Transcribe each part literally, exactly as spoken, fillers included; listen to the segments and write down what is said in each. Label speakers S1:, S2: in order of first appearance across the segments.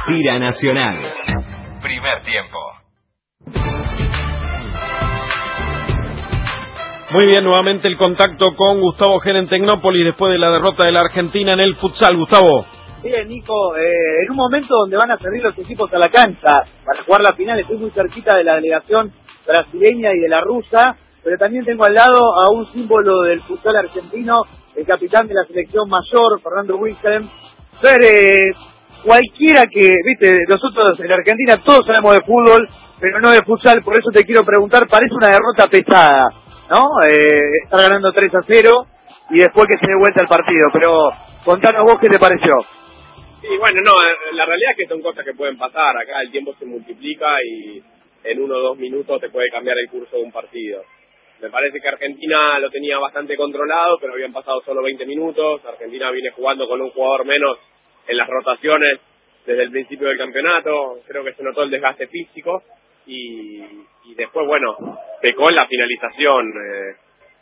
S1: Tira Nacional. Primer tiempo.
S2: Muy bien, nuevamente el contacto con Gustavo Gera en Tecnópolis después de la derrota de la Argentina en el futsal. Gustavo.
S3: Bien, Nico, eh, en un momento donde van a salir los equipos a la cancha para jugar la final, estoy muy cerquita de la delegación brasileña y de la rusa, pero también tengo al lado a un símbolo del futsal argentino, el capitán de la selección mayor, Fernando Wilhelm. Ver, eh, cualquiera que, viste, nosotros en la Argentina todos sabemos de fútbol, pero no de futsal, por eso te quiero preguntar, parece una derrota pesada, ¿no? Eh, estar ganando tres a cero y después que se dé vuelta el partido, pero contanos vos qué te pareció.
S4: Sí, bueno, no, la realidad es que son cosas que pueden pasar, acá el tiempo se multiplica y en uno o dos minutos te puede cambiar el curso de un partido. Me parece que Argentina lo tenía bastante controlado, pero habían pasado solo veinte minutos, Argentina viene jugando con un jugador menos en las rotaciones desde el principio del campeonato, creo que se notó el desgaste físico y, y después, bueno, pecó en la finalización, eh,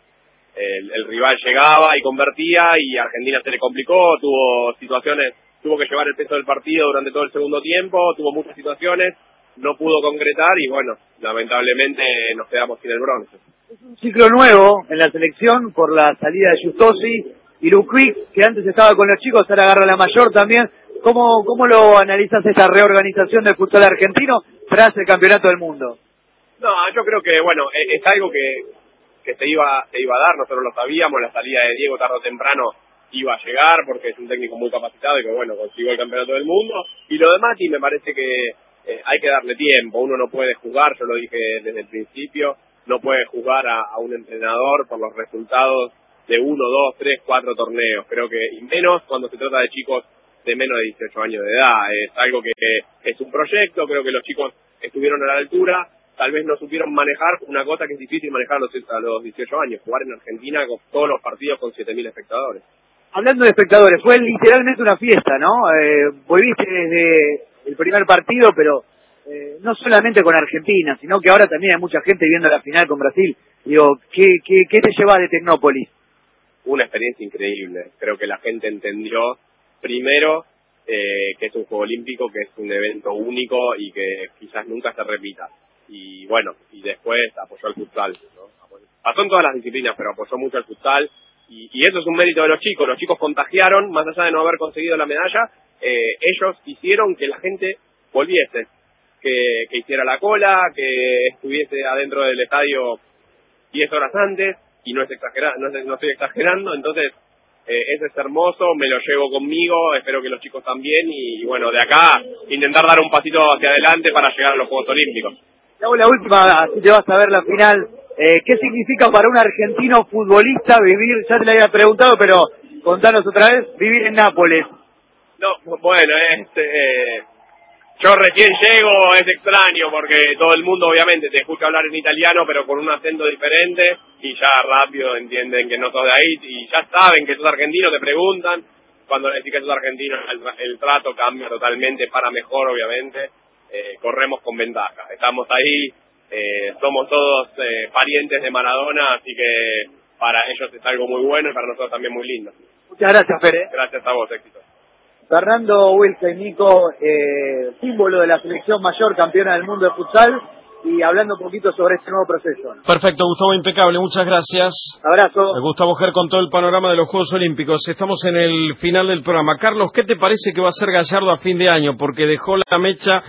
S4: el, el rival llegaba y convertía y Argentina se le complicó, tuvo situaciones, tuvo que llevar el peso del partido durante todo el segundo tiempo, tuvo muchas situaciones, no pudo concretar y bueno, lamentablemente nos quedamos sin el bronce.
S3: Es un ciclo nuevo en la selección por la salida de Justosi y Luquic, que antes estaba con los chicos, ahora agarra la mayor también. ¿Cómo, cómo lo analizas esta reorganización del futsal argentino tras el campeonato del mundo?
S4: No, yo creo que, bueno, es, es algo que, que se iba, se iba a dar, nosotros lo sabíamos, la salida de Diego tarde o temprano iba a llegar porque es un técnico muy capacitado y que, bueno, consiguió el campeonato del mundo. Y lo demás, sí, me parece que eh, hay que darle tiempo, uno no puede jugar, yo lo dije desde el principio, no puede jugar a, a un entrenador por los resultados de uno, dos, tres, cuatro torneos. Creo que, y menos cuando se trata de chicos de menos de dieciocho años de edad. Es algo que, que es un proyecto, creo que los chicos estuvieron a la altura, tal vez no supieron manejar una cosa que es difícil manejar a los, a los dieciocho años, jugar en Argentina con todos los partidos con siete mil espectadores.
S3: Hablando de espectadores, fue literalmente una fiesta, ¿no? Eh, volviste desde el primer partido, pero eh, no solamente con Argentina, sino que ahora también hay mucha gente viendo la final con Brasil. Digo, ¿qué, qué, qué te llevas de Tecnópolis?
S4: Una experiencia increíble. Creo que la gente entendió, primero, eh, que es un Juego Olímpico, que es un evento único y que quizás nunca se repita. Y bueno, y después apoyó al futsal, ¿no? Pasó en todas las disciplinas, pero apoyó mucho al futsal. Y, y eso es un mérito de los chicos. Los chicos contagiaron, más allá de no haber conseguido la medalla, eh, ellos hicieron que la gente volviese, que, que hiciera la cola, que estuviese adentro del estadio diez horas antes, y no es exagerado, no, es, no estoy exagerando, entonces eh, eso es hermoso, me lo llevo conmigo, espero que los chicos también, y, y bueno, de acá intentar dar un pasito hacia adelante para llegar a los Juegos Olímpicos.
S3: Te hago la última, así te vas a ver la final. Eh, ¿Qué significa para un argentino futbolista vivir, ya te lo había preguntado, pero contanos otra vez, vivir en Nápoles?
S4: No, bueno, es, eh, yo recién llego, es extraño porque todo el mundo obviamente te escucha hablar en italiano, pero con un acento diferente y ya rápido entienden que no sos de ahí y ya saben que sos argentino, te preguntan. Cuando le decís que sos argentino, el, el trato cambia totalmente para mejor, obviamente. Eh, corremos con ventaja, estamos ahí. Eh, somos todos eh, parientes de Maradona, así que para ellos es algo muy bueno y para nosotros también muy lindo.
S3: Muchas gracias, Fer.
S4: Gracias a vos, éxito.
S3: Fernando Wilhelm, Nico, eh, símbolo de la selección mayor, campeona del mundo de futsal, y hablando un poquito sobre este nuevo proceso.
S2: Perfecto, Gustavo, impecable, muchas gracias.
S3: Abrazo.
S2: Gustavo Ger con todo el panorama de los Juegos Olímpicos. Estamos en el final del programa. Carlos, ¿qué te parece que va a hacer Gallardo a fin de año? Porque dejó la mecha